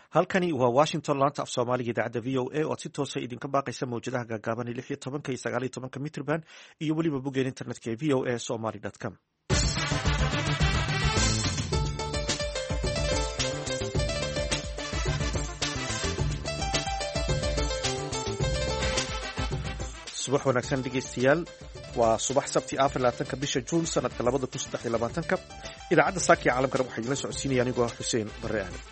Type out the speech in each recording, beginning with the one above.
halkani waa washington laanta af soomaaliga idaacadda v o a oo aad si toosa idinka baaqaysa mawjadaha gaagaaban 16 iyo 19 mitrban iyo weliba boggeen internetka ee v o a somaly com. subax wanaagsan dhegeystayaal, waa subax sabti 24 bisha juun sanadka 2023. idaacadda saaka ee caalamkana waxaa idinla socodsiinaya anigoo ah xuseen barre aadan.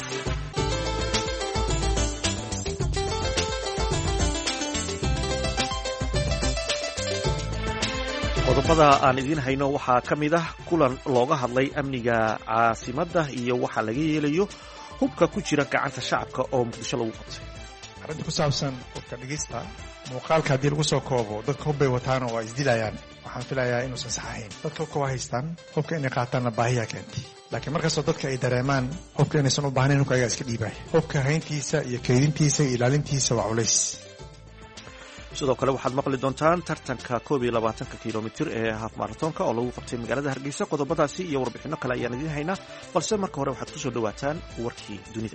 qodobada aan idiin hayno waxaa ka mid ah kulan looga hadlay amniga caasimadda iyo waxa laga yeelayo hubka ku jira gacanta shacabka oo muqdisho lagu qabtay. arrinta ku saabsan hubka dhigista muuqaalka haddii lagu soo koobo dadka hubbay wataana waa isdilayaan. waxaan filayaa inuusan sax ahayn. dadka hubka waa haystaan, hubka inay qaataanna baahiyaa keentay. laakiin markastoo dadka ay dareemaan hubka inaysan u baahnayn, hubka ayagaa iska dhiibaya. hubka hayntiisa iyo kaydintiisa iyo ilaalintiisa waa culays. sidoo kale waxaad maqli doontaan tartanka 21 kilomitir ee haaf maratonka oo lagu qabtay magaalada Hargeysa. qodobadaasi iyo warbixino kale ayaan idiin haynaa, balse marka hore waxaad ku soo dhawaataan warkii dunida.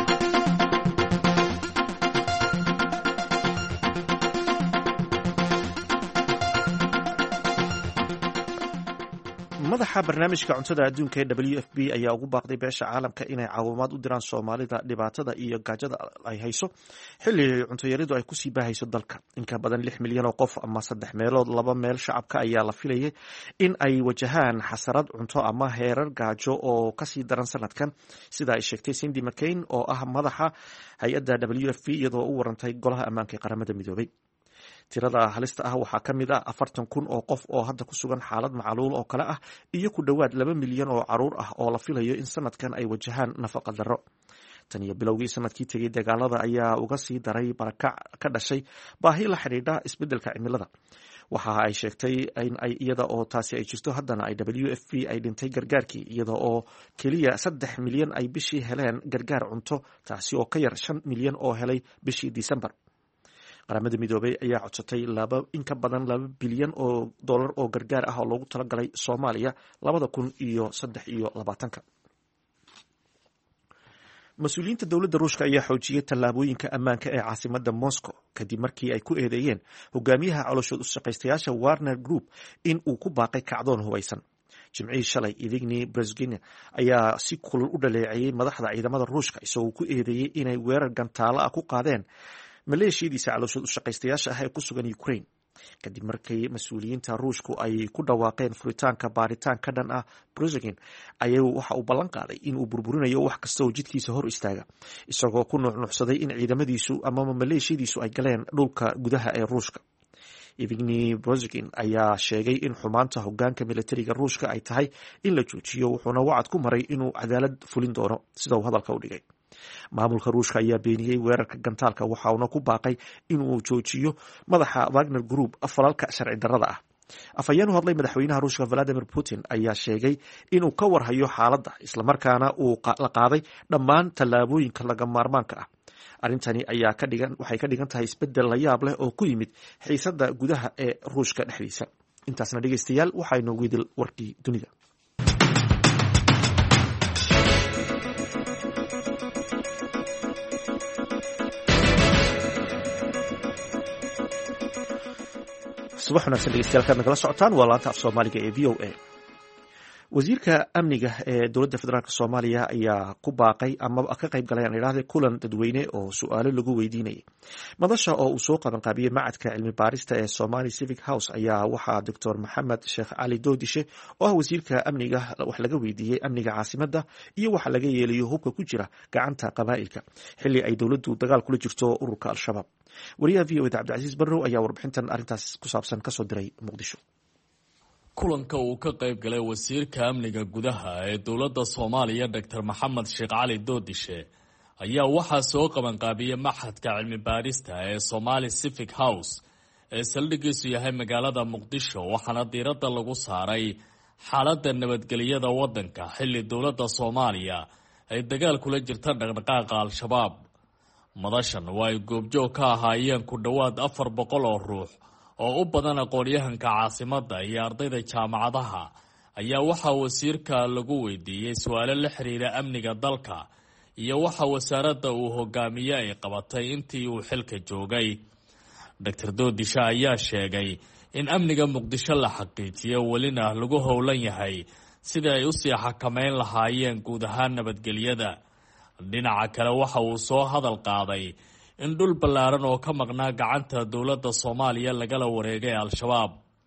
madaxa barnaamijka cuntada adduunka ee WFP ayaa ugu baaqday beesha caalamka inay caawimaad u diraan Soomaalida dhibaatada iyo gaajada ay hayso xilli cuntayaridu ay kusii baahayso dalka. in ka badan 6 milyan oo qof ama 3 meelood 2 meel shacabka ayaa la filayay in ay wajahaan xasarad cunto ama heerar gaajo oo kasii daran sanadkan, sida ay sheegtay Cindy McCain oo ah madaxa hay-adda WFP iyadoo u warantay golaha ammaanka ee qaramada midoobay. tirada halista ah waxaa ka mid ah 40,000 oo qof oo hadda ku sugan xaalad macaluul oo kale ah iyo ku dhowaad 2 milyan oo caruur ah oo la filayo in sanadkan ay wajahaan nafaqa darro. tan iyo bilowgii sanadkii tegay dagaalada ayaa uga sii daray barakac ka dhashay baahi la xidhiidha isbeddelka cimilada. waxa ay sheegtay in ay iyada oo taasi ay jirto haddana ay WFP ay dhintay gargaarkii iyada oo keliya 3 milyan ay bishii heleen gargaar cunto, taasi oo ka yar 5 milyan oo helay bishii Disembar. qaramada midoobay ayaa codsatay in ka badan 2 bilyan oo dollar oo gargaar ah oo loogu talagalay Soomaaliya 2023. mas-uuliyiinta dowladda Ruushka ayaa xoojiyay tallaabooyinka ammaanka ee caasimadda Moscow kadib markii ay ku eedeeyeen hogaamiyaha calooshood u shaqaystayaasha Wagner Group in uu ku baaqay kacdoon hubaysan. jimcihii shalay Evgeny Brzezinski ayaa si kulul u dhaleeceeyay madaxda ciidamada Ruushka isagoo ku eedeeyay inay weerar gantaalo ah ku qaadeen maleeshiyadiisa calooshood u shaqaystayaasha ah ee ku sugan Ukraine kadib markii mas-uuliyiinta Ruushku ay ku dhawaaqeen furitaanka baaritaan ka dhan ah Brzezinski ayaa waxa uu ballan qaaday in uu burburinayo wax kasta oo jidkiisa hor istaaga, isagoo ku nuuxnuuxsaday in ciidamadiisu ama maleeshiyadiisu ay galeen dhulka gudaha ee Ruushka. Evgeny Brzezinski ayaa sheegay in xumaanta hogaanka militariga Ruushka ay tahay in la joojiyo, wuxuuna wacad ku maray inuu cadaalad fulin doono sida uu hadalka u dhigay. maamulka Ruushka ayaa beeniyey weerarka gantaalka, waxauna ku baaqay inuu joojiyo madaxa Wagner Group falalka sharci darrada ah. afhayeen u hadlay madaxweynaha Ruushka Vladimir Putin ayaa sheegay inuu ka warhayo xaaladda islamarkaana uu la qaaday dhammaan tallaabooyinka laga maarmaanka ah. arrintani waxay ka dhigan tahay isbeddel la yaab leh oo ku yimid xiisadda gudaha ee Ruushka dhexdiisa. intaasna dhegeystayaal waxaa inoogu idil warkii dunida. subax wanaagsan dhegeystayaal, kaad nagala socotaan waa laanta af soomaaliga ee v o a. wasiirka amniga ee dowladda federaalk Soomaaliya ayaa ku baaqay ama ka qayb galay aan idhaahday kulan dadweyne oo su'aalo lagu weydiinayay. madasha oo uu soo qabanqaabiyey macadka cilmi baarista ee Somali Civic House ayaa waxaa Dr. Maxamed Sheekh Cali Doodishe oo ah wasiirka amniga wax laga weydiiyey amniga caasimadda iyo waxa laga yeelayo hubka ku jira gacanta qabaa'ilka xilli ay dowladdu dagaal kula jirto ururka Al-Shabaab. wariyaha v o a Cabdicasiis Barrow ayaa warbixintan arrintaas ku saabsan kasoo diray Muqdisho. kulanka uu ka qayb galay wasiirka amniga gudaha ee dowladda Soomaaliya Dr. Maxamed Sheekh Cali Doodishe ayaa waxaa soo qabanqaabiyey maxadka cilmi baarista ee Somali Civic House ee saldhigiisu yahay magaalada Muqdisho, waxaana diiradda lagu saaray xaaladda nabadgelyada waddanka xilli dowladda Soomaaliya ay dagaal kula jirta dhaqdhaqaaqa Al-Shabaab. madashan waa ay goobjoog ka ahaayeen ku dhowaad 400 oo ruux oo u badan aqoon-yahanka caasimadda iyo ardayda jaamacadaha ayaa waxaa wasiirka lagu weydiiyey su-aalo la xiriira amniga dalka iyo waxa wasaaradda uu hogaamiye ay qabatay intii uu xilka joogay. Dr. Doodishe ayaa sheegay in amniga Muqdisho la xaqiijiyo welina lagu howlan yahay sidii ay u sii xakameyn lahaayeen guud ahaan nabadgelyada. Dhinaca kale waxa uu soo hadal qaaday in dhul ballaaran oo ka maqnaa gacanta dowladda Soomaaliya lagala wareegay Al-Shabaab.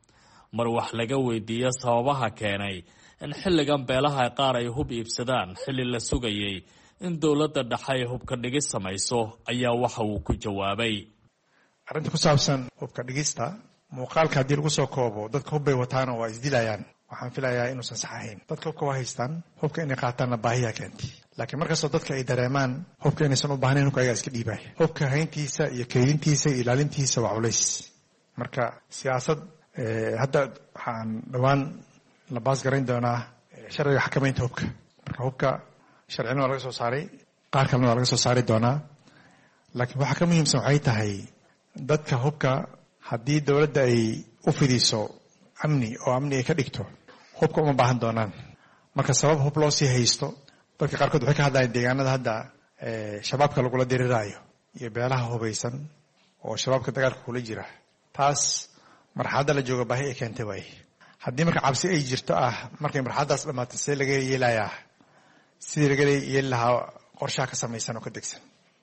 Mar wax laga weydiiyo sababaha keenay in xilligan beelaha qaar ay hub iibsadaan xilli la sugayay in dowladda dhexe ay hubka dhigis samayso ayaa waxa uu ku jawaabay. Arrinta ku saabsan hubka dhigista muuqaalka haddii lagu soo koobo dadka hubbay wataana waa isdilayaan. Waxaan filayaa inuusan sax ahayn. Dadka hubka waa haystaan, hubka inay qaataanna baahiyaa keentay. Laakiin markastoo dadka ay dareemaan hubka inaysan u baahnayn hubka ayagaa iska dhiibaya. Hubka hayntiisa iyo kaydintiisa iyo ilaalintiisa waa culays. Marka siyaasad hadda waxaan dhawaan la baas garayn doonaa sharciga xakamaynta hubka. Marka hubka sharcina waa laga soo saaray, qaar kalena waa laga soo saari doonaa. Laakiin waxa ka muhiimsan waxay tahay dadka hubka haddii dowladda ay u fidiso amni oo amni ay ka dhigto hubka uma baahan doonaan. Marka sabab hub loo sii haysto dadka qaarkood waxay ka hadlayaan deegaanada hadda shabaabka lagula diriraayo iyo beelaha hubaysan oo shabaabka dagaalka kula jira. Taas marxaladda la jooga baahi ay keentay waaye. Haddii marka cabsi ay jirto markay marxaladdaas dhammaatay see laga yeelayaa sidii laga yeeli lahaa qorshaha ka samaysan oo ka degsan.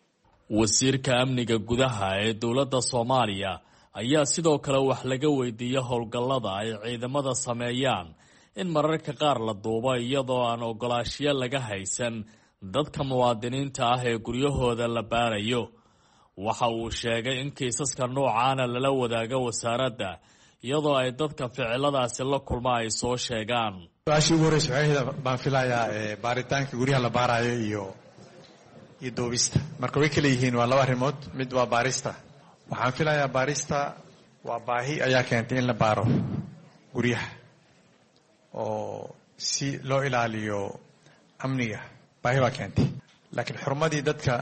Wasiirka amniga gudaha ee dowladda Soomaaliya ayaa sidoo kale wax laga weydiiyay howlgallada ay ciidamada sameeyaan in mararka qaar la duubo iyadoo aan ogolaanshiyo laga haysan dadka muwaadiniinta ee guryahooda la baarayo. Waxa uu sheegay in kiisaska noocaana lala wadaago wasaaradda iyadoo ay dadka ficiladaasi la kulma ay soo sheegaan. Su'aashii ugu horreysay waxay baan filayaa baaritaanka guryaha la baarayo iyo duubista. Marka way kala yihiin waa laba arrimood. Mid waa baarista. Waxaan filayaa baarista waa baahi ayaa keentay in la baaro guryaha oo si loo ilaaliyo amniga. Baahi baa keentay. Laakiin xurmadii dadka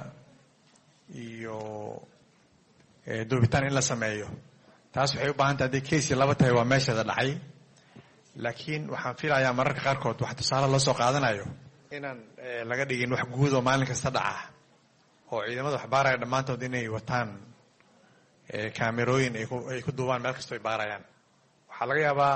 iyo duubitaan in la sameeyo taas waxay u baahan tahay haddii keesi laba tahay waa meesheeda dhacay. Laakiin waxaan filayaa mararka qaarkood wax tusaale loo soo qaadanayo inaan laga dhigin wax guud oo maalin kasta dhaca oo ciidamada wax baaraya dhammaantood inay wataan kaamerooyin ay ku duubaan meel kastoo ay baarayaan. Waxaa laga yaabaa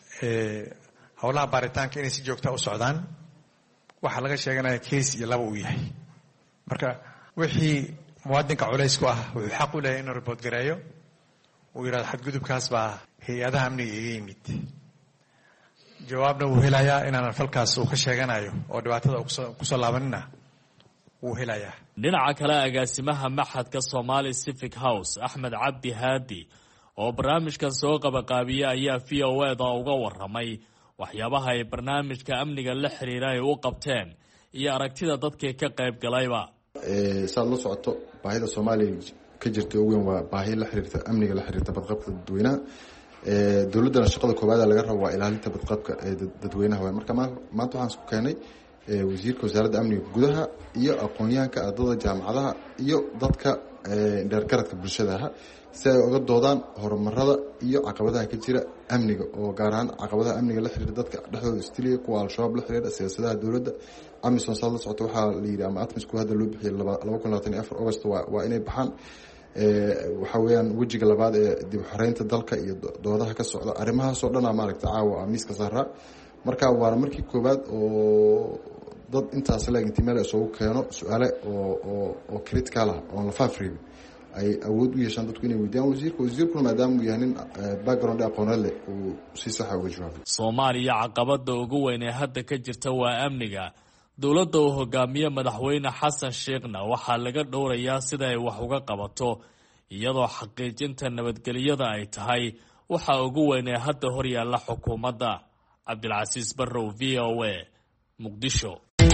howlaha baaritaanka inay si joogta u socdaan. Waxaa laga sheeganaya kees iyo laba uu yahay. Marka wixii muwaadinka culays ku wuxuu xaq u leeyahay inuu report gareeyo uu yidhahdo xadgudubkaas baa hay-adaha amniga iga yimid. Jawaabna wuu helayaa inaanan falkaas uu ka sheeganayo oo dhibaatada kusoo laabanina wuu helayaa. Dhinaca kale agaasimaha maxadka Somali Civic House Axmed Cabdi Haadi oo barnaamijkan soo qabaqaabiya ayaa VOA-da uga waramay waxyaabaha ay barnaamijka amniga la xiriira ay u qabteen iyo aragtida dadkii ka qayb galayba. saad la socoto baahida Soomaaliya ka jirta ugu weyn waa baahi la xiriirta amniga la xiriirta badqabka dadweynaha. Dowladda shaqada koowaad laga rabo waa ilaalinta badqabka dadweynaha. Marka maanta waxaan isku keenay wasiirka wasaaradda amniga gudaha iyo aqoonyahanka ardayda jaamacadaha iyo dadka dheergaradka bulshada si ay uga doodaan horumarada iyo caqabadaha ka jira amniga oo gaar ahaan caqabadaha amniga la xiriira dadka dhexdooda istiliya kuwa Al-Shabaab la xiriira siyaasadaha dowladda. Amisom saad la socoto waxaa la yidhi ama ATMIS ku hadda loo bixiyay 2024 August waa inay baxaan. Waxa weeyaan wajiga labaad ee dib u xoreynta dalka iyo doodaha ka socda arrimahaas oo dhan maaragtay caawa miiska saaraa. Marka waa markii koobaad oo dad intaas la intimaal soo keeno su'aalo oo critical oo la faafriyo ay awood u yeeshaan dadku inay weydiiyaan wasiirku maadaama uu yahay nin background aqoonad leh uu si sax ah uga jawaabo. Soomaaliya caqabada ugu weyn ee hadda ka jirta waa amniga. Dowladda uu hogaamiye madaxweyne Xasan Sheekhna waxaa laga dhowrayaa sida ay wax uga qabato iyadoo xaqiijinta nabadgelyada ay tahay waxa ugu weyn ee hadda hor yaalla xukuumadda. Cabdilcasiis Barrow, VOA, Muqdisho.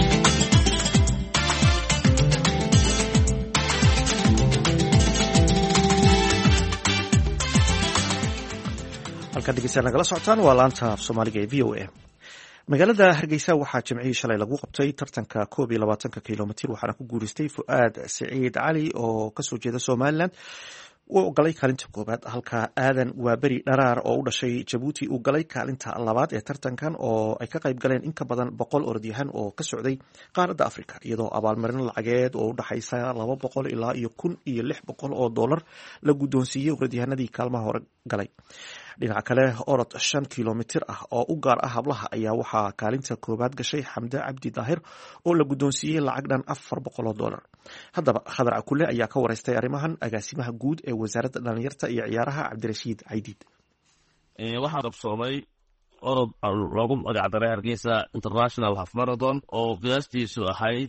halkan dhegeystayaal nagala socotaan waa laanta af Soomaaliga ee VOA. magaalada Hargeysa waxaa jimcihii shalay lagu qabtay tartanka 21 kilomitir waxaana ku guuleystay Fuaad Saciid Cali oo kasoo jeeda Somaliland. uu galay kaalinta koobaad, halka aadan waaberi dharaar oo u dhashay jabuuti uu galay kaalinta labaad ee tartankan oo ay ka qayb galeen in ka badan 100 orodyahan oo ka socday qaaradda Afrika, iyadoo abaalmarin lacageed oo u dhaxaysa 200 ilaa iyo 1,600 oo dollar la guddoonsiiyey orodyahanadii kaalmaha hore galay. dhinaca kale, orod 5 kilomitir ah oo u gaar ah hablaha ayaa waxaa kaalinta koobaad gashay Xamda Cabdi Daahir oo la guddoonsiiyey lacag dhan 400 oo dollar. haddaba Khadar Akule ayaa ka wareystay arrimahan agaasimaha guud ee wasaaradda dhalinyarta iyo ciyaaraha Cabdirashiid Caydiid. waxaa qabsoomay orod loogu magacdaray Hargeysa International Half Marathon oo qiyaastiisu ahayd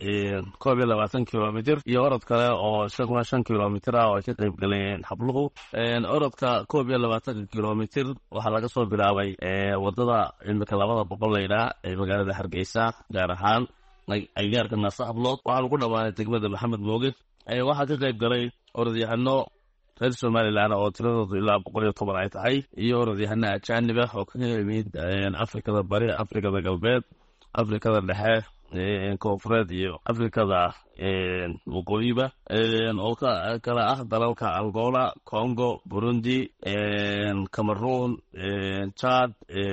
21 kilomitir, iyo orod kale oo 5 kilomitir ah oo ay ka qayb galeen habluhu. orodka 21 kilomitir waxaa laga soo bilaabay wadada imika 200 layidhaa ee magaalada Hargeysa, gaar ahaan agagaarka Naasa Hablood. waxaa lagu dhawaanay degmada Maxamed Mooge. waxaa ka qayb galay orodyahano reer Somaliland oo tiradoodu ilaa 110 ay tahay, iyo orodyahano ajaanib ah oo ka yimid Afrikada Bari, Afrikada Galbeed, Afrikada Dhexe, Koonfureed iyo Afrikada Waqooyiba, oo kala ah dalalka Angola, Congo, Burundi, Cameroon, Chad,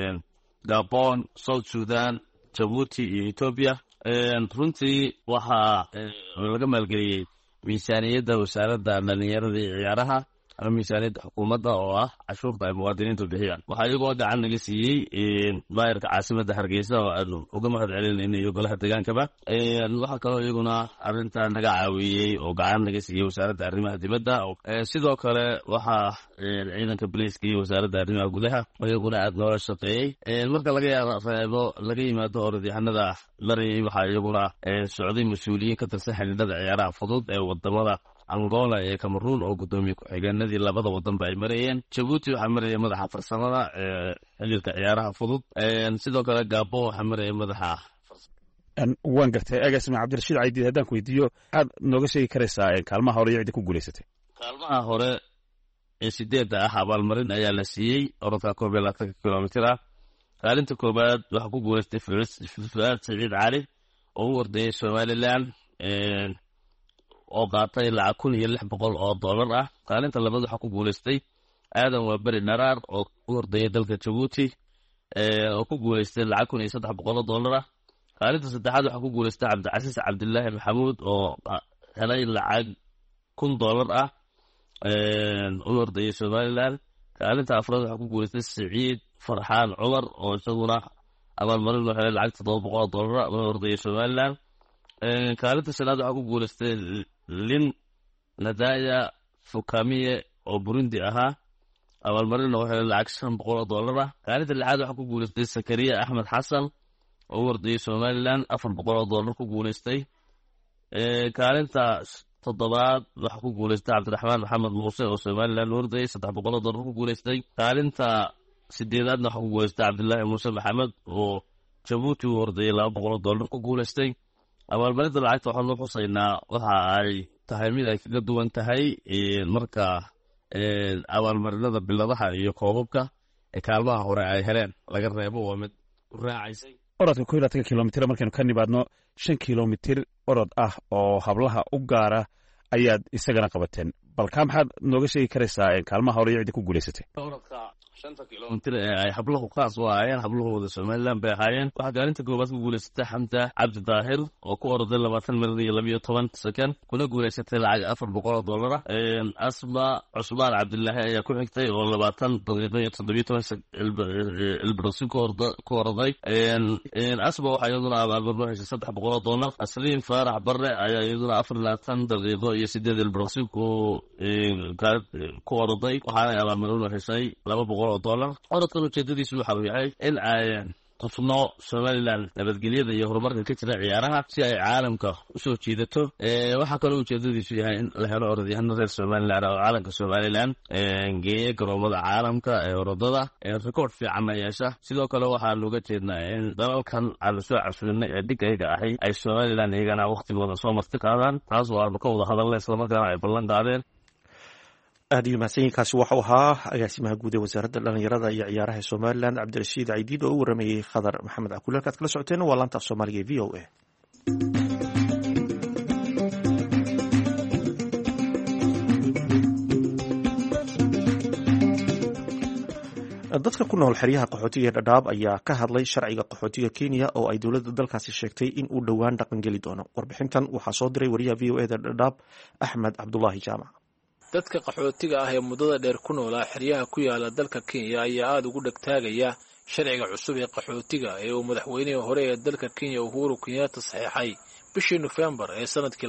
Gabon, South Sudan, Djibouti iyo Ethiopia. runtii waxaa laga maalgeliyey miisaaniyadda wasaaradda dhalinyarada iyo ciyaaraha ama miisaaniyadda xukuumadda oo ah cashuurta ay muwaadiniintu bixiyaan. waxaa iyagoo gacan naga siiyey maayarka caasimadda Hargeysa oo aanu uga mahad celinayno iyo golaha degaankaba. waxaa kaloo iyaguna arrintaa naga caawiyey oo gacan naga siiyey wasaaradda arrimaha dibadda. sidoo kale waxaa ciidanka booliiska iyo wasaaradda arrimaha gudaha iyaguna aad noola shaqeeyey. marka laga yimaado orodyahanada marayay, waxaa iyaguna socday mas-uuliyiin ka tirsan xidhiidhada ciyaaraha fudud ee wadamada Angola iyo Cameroon oo gudoomiye ku-xigeenadii labada wadanba ay marayeen. Djibouti waxaa marayay madaxa farsamada xiriirka ciyaaraha fudud. sidoo kale Gabon waxaa marayay madaxa. waan gartay agaasima Cabdirashiid Caydiid, haddaan ku weydiiyo waxaad nooga sheegi karaysaa kaalmaha hore iyo cidda ku guulaysatay? kaalmaha hore ee 8 ah abaalmarin ayaa la siiyey orodka 21 kilomitir ah. kaalinta koobaad waxaa ku guulaystay Fuad Saciid Cali oo u ordayay Somaliland oo qaatay lacag 1,600 oo dollar ah. kaalinta labaad waxaa ku guulaystay aadan waaberi dharaar oo u ordayay dalka Djibouti oo ku guulaystay lacag 1,300 oo dollar ah. kaalinta saddexaad waxaa ku guulaystay Cabdicasiis Cabdilaahi Maxamuud oo helay lacag 1,000 dollar ah u ordayay Somaliland. kaalinta afraad waxaa ku guulaystay Saciid Farxaan Cumar oo isaguna abaalmarin loo helay lacag 700 oo dollar ah u ordayay Somaliland. kaalinta shanaad waxaa ku guulaystay Lin Nadaya Fukamiye oo Burundi ahaa, abaalmarin loo helay lacag 500 oo dollar ah. kaalinta lixaad waxaa ku guulaystay Sakariya Axmed Xasan oo u ordayay Somaliland, 400 oo dollar ku guulaystay. kaalinta toddobaad waxaa ku guulaystay Cabdiraxmaan Maxamed Muuse oo Somaliland u ordayay, 300 oo dollar ku guulaystay. kaalinta sideedaadna waxaa ku guulaystay Cabdilaahi Muuse Maxamed oo Djibouti u ordayay, 200 oo dollar ku guulaystay. abaalmarinta lacagta waxaan loo xusaynaa waxa ay tahay mid ay kaga duwan tahay marka abaalmarinada biladaha iyo koobabka ee kaalmaha hore ay heleen laga reebo, waa mid u raacaysay. orodka 21 kilomitir markaynu ka nimaadno 5 kilomitir orod ah oo hablaha u gaara ayaad isagana qabateen. balkaa maxaad nooga sheegi karaysaa kaalmaha hore iyo cidda ku guulaysatay? orodka 5 kilomitir ee ay habluhu qaas u ahaayeen, habluhooda Somaliland bay ahaayeen. waxaa kaalinta koobaad ku guulaysatay Xamda Cabdi Daahir oo ku orday 20 minut iyo 12 second kuna guulaysatay lacag 400 oo dollar ah. Asma Cusmaan Cabdilaahi ayaa ku xigtay oo 20 daqiiqo iyo 17 ilbiriqsi ku orday. Asma waxaa iyaduna abaalmarin heshay 300 oo dollar. Asliin Faarax Barre ayaa iyaduna 24 daqiiqo iyo 8 ilbiriqsi ku orday, waxaana abaalmarin heshay 200 oo dollar. orodkan ujeedadiisu waxa uu yahay in ay qofno Somaliland nabadgelyada iyo horumarka ka jira ciyaaraha si ay caalamka u soo jiidato. waxaa kaloo ujeedadiisu yahay in la helo orodyahano reer Somaliland oo caalamka Somaliland geeya garoomada caalamka ee orodada record fiican yeesha. sidoo kale waxaa looga jeednaa in dalalkan aan soo casulinay ee digayga ahay ay Somaliland iyagana waqtigooda soo marti qaadaan, taas oo aan ka wada hadalnay isla markaana ay ballan qaadeen. aad iyo mahadsanyiinkaasi waxau ahaa agaasimaha guud ee wasaaradda dhalinyarada iyo ciyaaraha ee Somaliland Cabdirashiid Caydiid oo u waramayey Khadar Maxamed Akule. halkaad kala socoteen waa laanta af Soomaaliga ee VOA. dadka ku nool xeryaha qaxootiga ee dhadhaab ayaa ka hadlay sharciga qaxootiga Kenya oo ay dowladda dalkaasi sheegtay in uu dhowaan dhaqangeli doono. Warbixintan waxaa soo diray wariyaha VOA da Dhadhaab Axmed Cabdulaahi Jaamac. dadka qaxootiga ah ee muddada dheer ku noolaa xeryaha ku yaala dalka Kenya ayaa aad ugu dhagtaagaya sharciga cusub ee qaxootiga ee uu madaxweynihii hore ee dalka Kenya Uhuru Kenyatta saxiixay bishii November ee sanadkii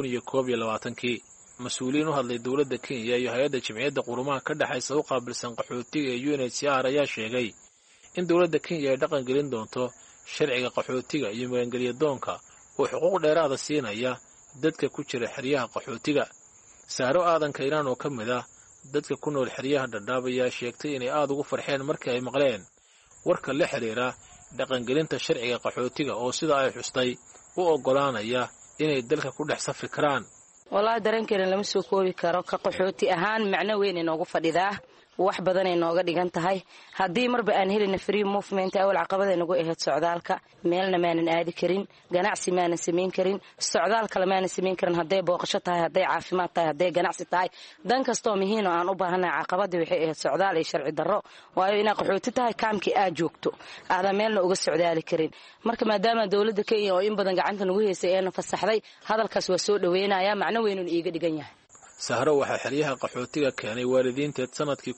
2021. mas-uuliyiin u hadlay dowladda Kenya iyo hay-adda Jamciyadda Qurumaha ka dhaxaysa u qaabilsan qaxootiga ee UNHCR ayaa sheegay in dowladda Kenya ay dhaqan gelin doonto sharciga qaxootiga iyo magangelyadoonka oo xuquuq dheeraada siinaya dadka ku jira xeryaha qaxootiga. Saaro Aadan Kayraan oo ka mid ah dadka ku nool xeryaha Dhadhaab ayaa sheegtay inay aad ugu farxeen markii ay maqleen warka la xiriira dhaqangelinta sharciga qaxootiga oo sida ay xustay u oggolaanaya inay dalka ku dhex safri karaan. والله dareenkeena lama soo koobi karo ka qaxooti ahaan macna weyn inoogu fadhidaa wax badan ay nooga dhigan tahay haddii marba aan helina free movement awal caqabada inagu ahayd socdaalka meelna maanan aadi karin ganacsi maanan samayn karin socdaalka maanan samayn karin hadday booqasho tahay hadday caafimaad tahay hadday ganacsi tahay dan kastoo muhiim oo aan u baahanahay caqabadii waxay ahayd socdaal iyo sharci darro waayo inaa qaxooti tahay kaamkii aad joogto aada meelna uga socdaali karin marka maadaama dowladda Kenya oo in badan gacanta nagu haysay ee fasaxday hadalkaas waa soo dhaweynaya macna weyn oo iiga dhigan yahay. Sahro waxaa xeryaha qaxootiga keenay waalidiinteed sanadkii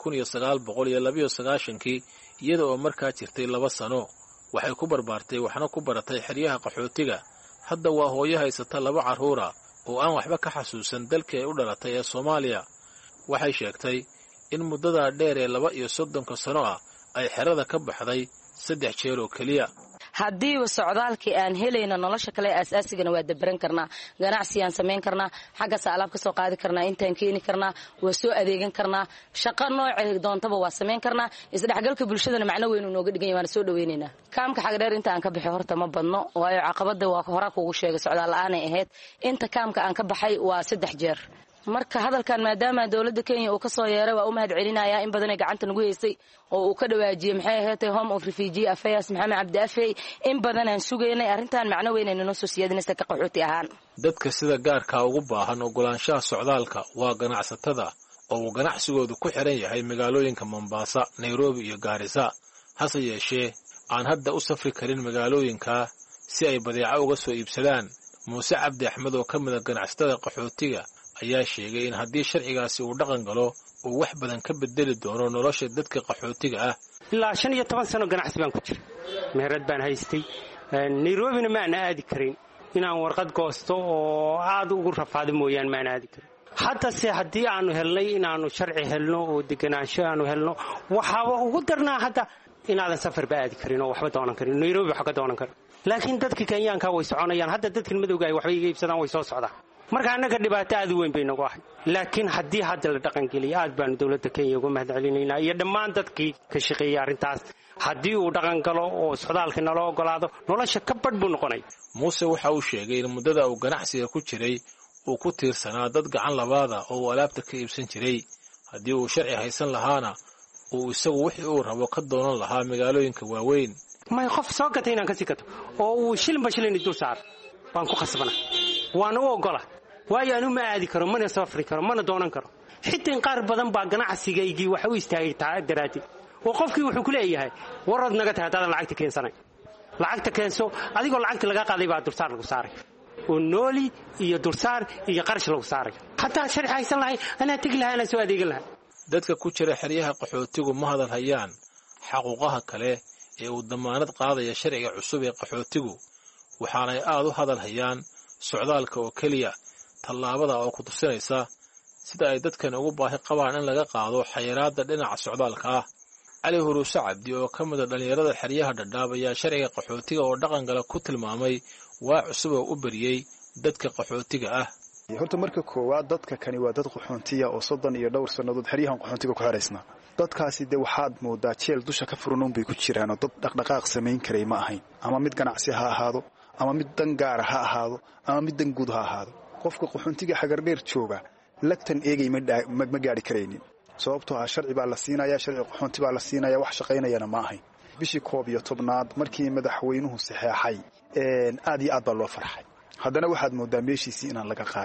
1992 iyada oo markaa jirtay 2 sano waxay ku barbaartay waxna ku baratay xeryaha qaxootiga. hadda waa hooyo haysata 2 carruur ah oo aan waxba ka xasuusan dalka ay u dhalatay ee Soomaaliya. waxay sheegtay in muddada dheer ee 32 sano ah ay xerada ka baxday 3 jeer oo kaliya. haddii socdaalkii aan helayna nolosha kale aasaasigana waa dabaran karnaa ganacsi aan samayn karnaa xagga alaab ka soo qaadi karnaa intaan keeni karnaa waa soo adeegan karnaa shaqo nooceed doontaba waa samayn karnaa isdhexgalka bulshadana macna weyn uu nooga dhigan yahay waan soo dhaweynaynaa. kaamka xag dheer inta aan ka baxay horta ma badno waayo caqabada waa hore kuugu sheegay socdaal la'aan ay ahayd inta kaamka aan ka baxay waa 3 jeer. marka hadalkan maadaama dowladda Kenya uu ka soo yeeray waa u mahad celinayaa in badan ay gacanta nagu haysay oo uu ka dhawaajiyay maxay ahayd Home of Refugee Affairs Maxamed Cabdi Afey in badan aan sugeynay arrintan macna weyn inuu soo siyaadinaysa ka qaxooti ahaan. dadka sida gaarka ugu baahan ogolaanshaha socdaalka waa ganacsatada oo ganacsigoodu ku xiran yahay magaalooyinka Mombasa, Nairobi iyo Garissa. hase yeeshee aan hadda u safri karin magaalooyinka si ay badeeco uga soo iibsadaan. Muuse Cabdi Axmed oo ka mid ah ganacsatada qaxootiga ayaa sheegay in haddii sharcigaasi uu dhaqan galo uu wax badan ka bedeli doono nolosha dadka qaxootiga ah. ilaa 15 sano ganacsi baan ku jiray meherad baan haystay Nairobi ma aan aadi karin inaan warqad goosto oo aad ugu rafaado mooyaan ma aan aadi karin. hatta si haddii aanu helnay inaanu sharci helno oo deganaansho aanu helno waxaaba ugu darnaa hadda inaadan safar ba aadi karin oo waxba doonan karin Nairobi waxa ka doonan karin laakiin dadka Kenyaanka way soconayaan hadda dadka madowga ay waxba iga iibsadaan way soo socdaan. marka anaga dhibaato aad u weyn bay nagu ahay laakiin haddii hadda la dhaqan geliyo aad baan dowladda Kenya uga mahad celinaynaa iyo dhammaan dadkii ka shaqeeyay arrintaas. haddii uu dhaqan galo oo socdaalka nala ogolaado nolosha ka badh buu noqonay. Muuse waxa uu sheegay in muddada uu ganacsiga ku jiray uu ku tiirsanaa dad gacan labaada oo alaabta ka iibsan jiray. haddii uu sharci haysan lahaana uu isagu wixii uu rabo ka doonan lahaa magaalooyinka waaweyn. may qof soo gatay inaan ka sii gato oo uu shilin dul saar waan ku khasbana waan u ogola waayo anu ma aadi karo mana safri karo mana doonan karo. xitaa in qaar badan baa ganacsigaygii waxa uu istaagay daraadi oo qofkii wuxuu ku leeyahay warad naga tahay hadaan lacagta keensanay lacagta keenso adigoo lacagta laga qaaday baa dulsaar lagu saaray oo nooli iyo dulsaar iyo qarash lagu saaray. hataa sharci haysan lahay ana tagi lahaa ana soo adeegan lahaa. dadka ku jira xeryaha qaxootigu ma hadal hayaan xaquuqaha kale ee uu damaanad qaadaya sharciga cusub ee qaxootigu waxaanay aad u hadal hayaan socdaalka oo keliya tallaabada oo ku tusinaysa sida ay dadkan ugu baahi qabaan in laga qaado xayiraadda dhinaca socdaalka ah. Cali Huruuse Cabdi oo ka mid ah dhalinyarada xeryaha Dhadhaab ayaa sharciga qaxootiga oo dhaqan gala ku tilmaamay waa cusub oo u bariyay dadka qaxootiga ah. horta marka koowaad dadka kani waa dad qaxoontiya oo 30 iyo dhowr sanadood xeryahan qaxoontiga ku xareysna. dadkaasi de waxaad moodaa jeel dusha ka furan bay ku jiraan oo dad dhaqdhaqaaq samayn karay ma ahayn ama mid ganacsi ha ahaado ama mid dan gaar ha ahaado ama mid dan guud ha ahaado. qofka qaxoontiga xagar dheer jooga lagtan eegay ma gaari kareynin sababtoo ah sharci baa la siinayaa sharci qaxoonti baa la siinayaa wax shaqaynayana ma ahayn. bishii 11aad markii madaxweynuhu saxeexay aad iyo aad baa loo farxay. haddana waxaad moodaa meeshiisii inaan laga qaadin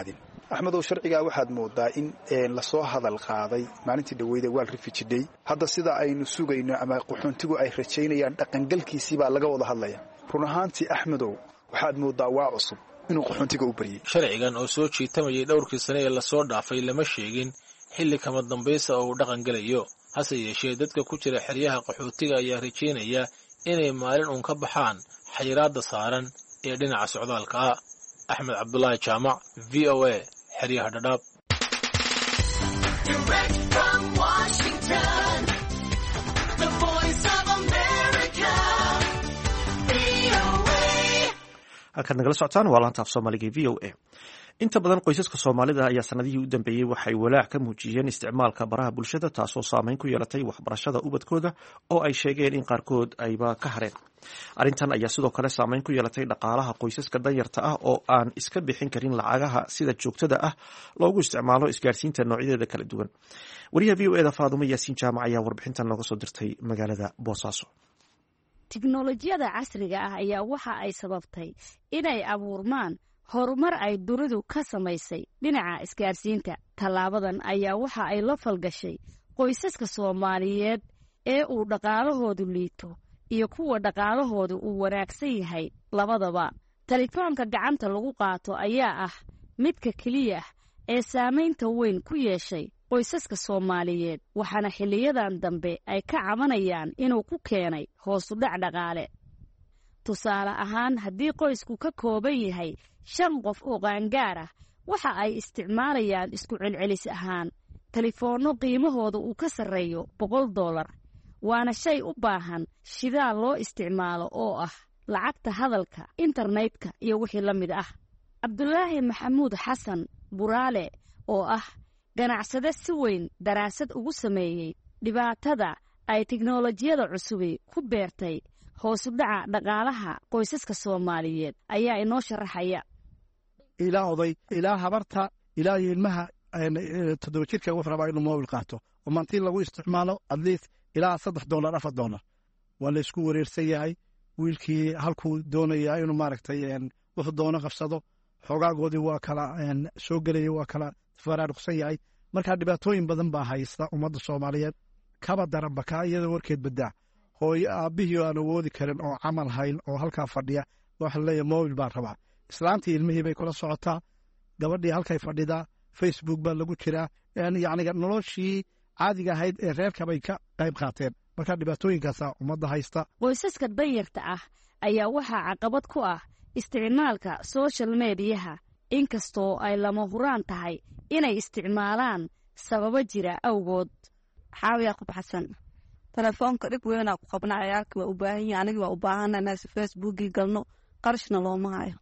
axmedow sharcigaa waxaad moodaa in lasoo hadal qaaday maalintii dhaweyda waal refugee day hadda sida aynu sugayno ama qaxoontigu ay rajaynayaan dhaqangalkiisii baa laga wada hadlaya run ahaantii axmedow waxaad moodaa waa cusub inuu qaxoontiga u baryay sharcigan oo soo jiitamayay dhowrkii sane ee lasoo dhaafay lama sheegin xilli kama dambaysa oo uu dhaqangelayo hase yeeshee dadka ku jira xeryaha qaxootiga ayaa rajaynaya inay maalin uun ka baxaan xayiraadda saaran ee dhinaca socdaalka ah. axmed cabdulaahi jaamac, v o a, xeryaha dhadhaab. halkaad nagala socotaan waa laanta af soomaaliga v o a. inta badan qoysaska soomaalida ayaa sanadihii u dambeeyey waxay walaac ka muujiyeen isticmaalka baraha bulshada taasoo saameyn ku yeelatay waxbarashada ubadkooda oo ay sheegeen in qaarkood ayba ka hareen. arrintan ayaa sidoo kale saameyn ku yeelatay dhaqaalaha qoysaska danyarta ah oo aan iska bixin karin lacagaha sida joogtada ah loogu isticmaalo isgaarsiinta noocyadeeda kala duwan. wariyaha v o eda faadumo yaasiin jaamac ayaa warbixintan nooga soo dirtay magaalada boosaaso. tiknolojiyada casriga ah ayaa waxa ay sababtay inay abuurmaan horumar ay dunidu ka samaysay dhinaca isgaarsiinta. tallaabadan ayaa waxa ay la falgashay qoysaska Soomaaliyeed ee uu dhaqaalahoodu liito iyo kuwa dhaqaalahoodu uu wanaagsan yahay labadaba. telefoonka gacanta lagu qaato ayaa ah midka kaliya ee saameynta weyn ku yeeshay qoysaska Soomaaliyeed, waxaana xiliyadan dambe ay ka cabanayaan inuu ku keenay hoos u dhac dhaqaale. tusaale ahaan, haddii qoysku ka kooban yahay 5 qof oo qaangaar ah, waxa ay isticmaalayaan isku celcelis ahaan telefoonno qiimahooda uu ka sarreeyo $100, waana shay u baahan shidaal loo isticmaalo oo ah lacagta hadalka, internetka iyo wixii la mid ah. Cabdulaahi Maxamuud Xasan Buraale oo ah ganacsade si weyn daraasad ugu sameeyay dhibaatada ay tiknoolajiyada cusubi ku beertay hoos u dhaca dhaqaalaha qoysaska Soomaaliyeed ayaa inoo sharaxaya. ilaa oday ilaa habarta ilaa ilmaha 7 jirka wuxuu rabaa inuu moobil qaato oo maantii lagu isticmaalo at least ilaa $3 $4 waa la isku wareersan yahay. wiilkii halkuu doonaya inuu maaragtay wuxuu doono qabsado, xogaagoodii waa kala soo gelaya, waa kala faraaruqsan yahay. markaa dhibaatooyin badan baa haysta ummadda Soomaaliyeed. kaba daranba kaa iyada warkeed badaa hooyo aabbihii aan awoodi karin oo camal hayn oo halkaa fadhiya waxa la leeyahay moobil baa rabaa. islaantii ilmihii bay kula socotaa, gabadhii halkay fadhidaa, Facebook baa lagu jiraa. yacni noloshii caadiga ahayd ee reerka bay ka qayb qaateen. markaa dhibaatooyinkaasaa ummadda haysta. qoysaska danyarta ah ayaa waxaa caqabad ku ah isticmaalka social mediyaha, inkastoo ay lama huraan tahay inay isticmaalaan sababo jira awgood. xaawiya qof xasan telefoonka dhib weyn ku qabnaa ciyaalka waa u baahan yahay, aniga waa u baahanaa inaan Facebook galno, qarashna looma hayo.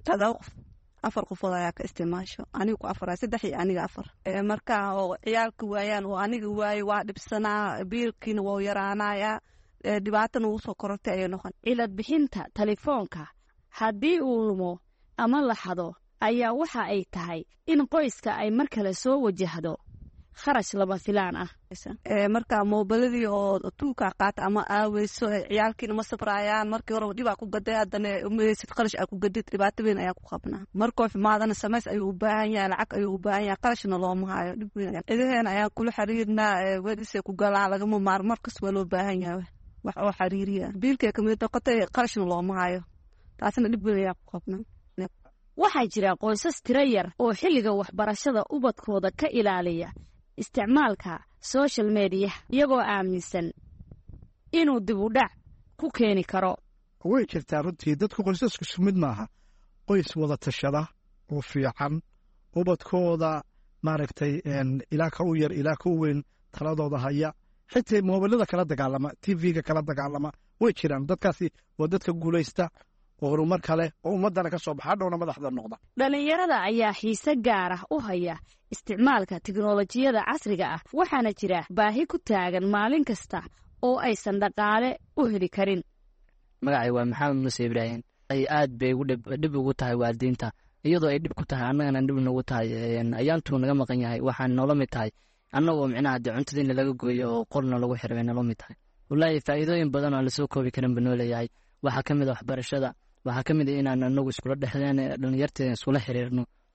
4 qofood ayaa ka isticmaasho, aniga ku 4, 3 iyo aniga 4. markaa oo ciyaalka waayaan oo aniga waayo waa dhibsanaa, biilkiina waa yaraanayaa, dhibaatana uu soo korortay ayay noqon. cilad bixinta telefoonka haddii uu lumo ama la xado ayaa waxa ay tahay in qoyska ay mar kale soo wajahdo kharash lama filaan ah. markaa moobiladii oo tuuka qaata ama aaweyso ciyaalkiina ma sabrayaan. markii hore dhibaa ku gaday, haddana umeysid qarash aa ku gadid, dhibaato weyn ayaa ku qabnaa. markoo xumaadana samays ayuu u baahan yahay, lacag ayuu u baahan yahay, qarashna looma hayo. dhib weyn cidaheena ayaan kula xiriirnaa, weedisay ku galaan lagama maarmo, markas waa loo baahan yahay wax oo xiriiriya. biilkay kamid noqotay, qarashna looma hayo, taasina dhib weyn ayaa ku qabnaa. waxaa jira qoysas tiro yar oo xilliga waxbarashada ubadkooda ka ilaaliya isticmaalka social media iyagoo aaminsan inuu dib u dhac ku keeni karo. way jirtaa runtii dadku qoysasku sumid maaha. qoys wada tashada oo fiican, ubadkooda maaragtay ilaa ka u yar ilaa ka u weyn taladooda haya, xitaa moobilada kala dagaalama, TV-ga kala dagaalama way jiraan. dadkaasi waa dadka guulaysta oo horumar kale oo ummadana ka soo baxa, dhowna madaxda noqda. dhalinyarada ayaa xiise gaar ah u haya isticmaalka tiknoolajiyada casriga ah, waxaana jira baahi ku taagan maalin kasta oo aysan dhaqaale u heli karin. magacay waa Maxamed Muuse Ibraahim. ay aad bay dhib ugu tahay waalidiinta, iyadoo ay dhib ku tahay annagana dhib nagu tahay. ayaantuu naga maqan yahay, waxaan noola mid tahay annagoo micnaha dee cuntadiina laga gooyo oo qorna lagu xirmay noola mid tahay. wallaahi faa'iidooyin badan oo lasoo koobi karin buu noo leeyahay. waxaa ka mid ah waxbarashada, waxaa ka mid ah inaan anagu iskula dhexdeen dhalinyarteena iskula xiriirno.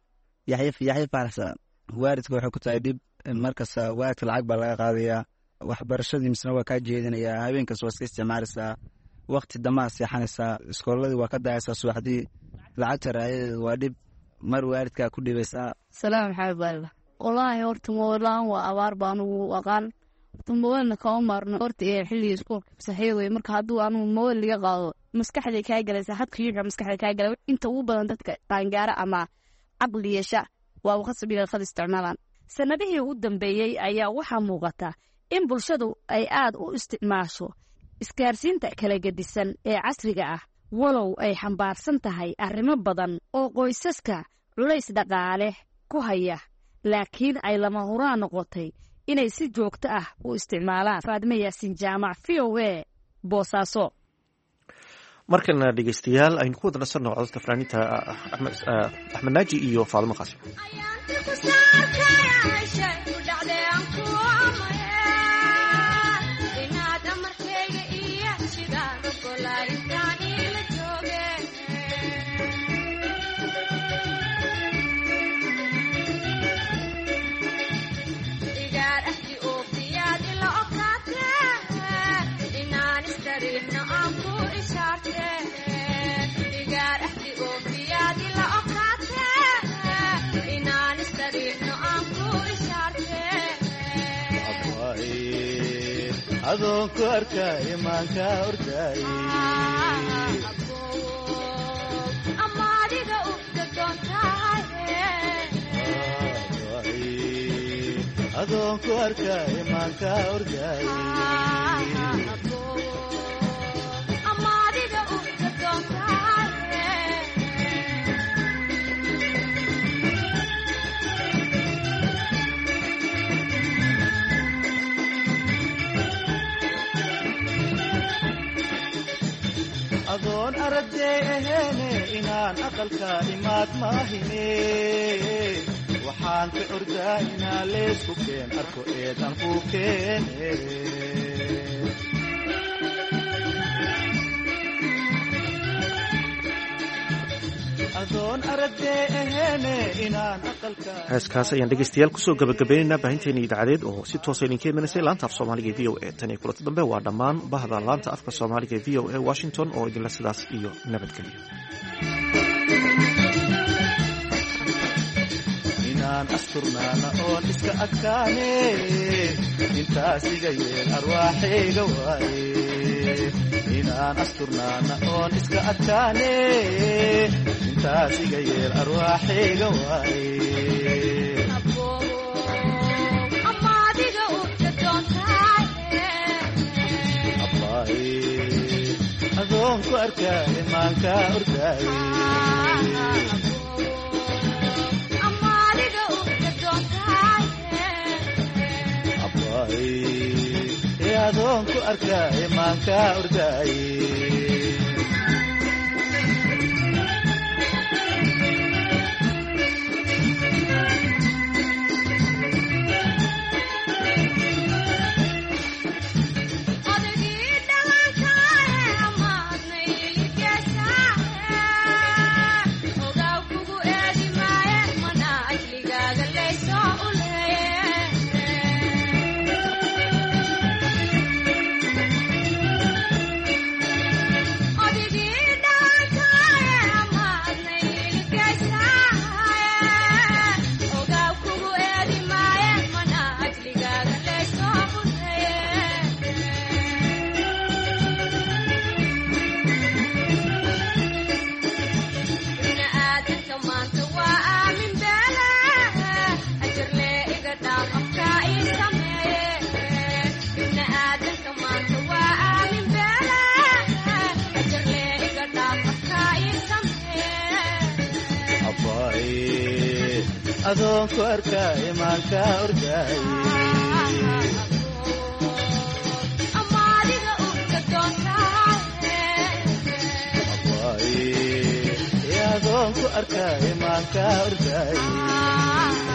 yaxya faarax waalidka waxay ku tahay dhib markasta waalidka lacag baa laga qaadayaa waxbarashadii misna waa kaa jeedinayaa habeenkas waa iska isticmaalaysaa waqti damaa seexanaysaa iskooladii waa ka dayaysaa subaxdii lacagta raayadeeda waa dhib mar waalidkaa ku dhibaysaa. salaam maxamed baalla wallaahi horta moolaan waa abaar baa anugu aqaan horta moolna kama maarno horta ee xilligii iskuulka saxiix wey marka hadduu anugu mool liga qaado maskaxday kaa galaysaa hadka yuuxa maskaxda kaa galay inta ugu badan dadka qaangaara ama caqli yeesha waa qasbiga qad isticmaalaan. sanadihii ugu dambeeyey ayaa waxaa muuqata in bulshadu ay aad u isticmaasho isgaarsiinta kala gedisan ee casriga ah walow ay xambaarsan tahay arrimo badan oo qoysaska culays dhaqaale ku haya laakiin ay lama huraan noqotay inay si joogto ah u isticmaalaan. faadime yaasin jaamac v o a boosaaso. markana dhegeystayaal aynu ku wada nasanno codadka fanaaniinta axmed naaji iyo faadimo qaasim. adoonku arkay imaanka ordaaye amaadiga u adoonku arkay imaanka ordaaye amaadiga u adoon aragtay aheene inaan aqalka imaad maahine waxaan ka ordaa inaa leesku keen arko eedan ku keene adoon aragtay aheene inaan aqalka. heeskaas ayaan dhegeystayaal kusoo gabagabaynaynaa baahinteena idaacadeed oo si toosa idinka imaneysay laanta af soomaaliga v o a tan iyo kulanta dambe waa dhammaan bahda laanta afka soomaaliga v o a washington oo idinla sidaas iyo nabadgelyo. inaan asturnaana oon iska adkaane intaas iga yeel arwaaxayga waaye inaan asturnaana oon iska adkaane intaas iga yeel arwaaxayga waaye adoonku arkaa imaanka ordaaye adoonku arkaa imaanka ordaaye adoonku arkaa imaanka ordaaye amaadiga u adoonku arkaa imaanka ordaaye